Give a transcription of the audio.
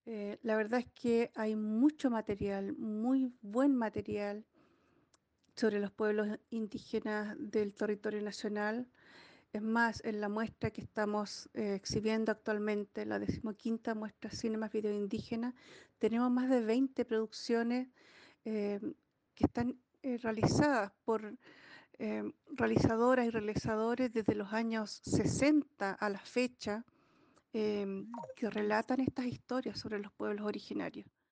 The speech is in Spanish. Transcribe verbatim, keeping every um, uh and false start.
Eh, la verdad es que hay mucho material, muy buen material sobre los pueblos indígenas del territorio nacional. Es más, en la muestra que estamos eh, exhibiendo actualmente, la decimoquinta muestra Cinemas Video Indígena, tenemos más de veinte producciones eh, que están eh, realizadas por eh, realizadoras y realizadores desde los años sesenta a la fecha, eh, que relatan estas historias sobre los pueblos originarios.